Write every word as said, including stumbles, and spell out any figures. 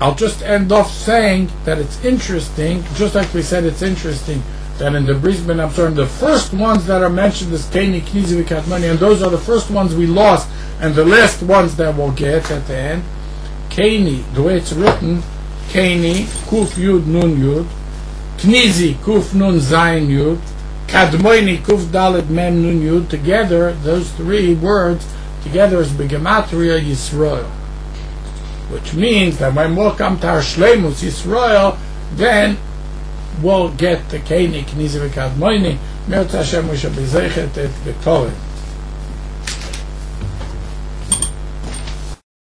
I'll just end off saying that it's interesting, just like we said it's interesting, that in the Bris Ben Absarim, the first ones that are mentioned is Keini, Knizi, V'Kadmoni, and those are the first ones we lost, and the last ones that we'll get at the end. Keini, the way it's written, Keini, Kuf Yud Nun Yud, Knizi, Kuf Nun Zayin Yud, Kadmoni, Kuf Dalet Mem Nun Yud, together, those three words, together is Begematria Yisrael. Which means that when we'll come to our Shleimus Yisrael, then we'll get the Keini, Knizi, V'Kadmoni. Mirz Hashem, we shall be zeichet et b'toret.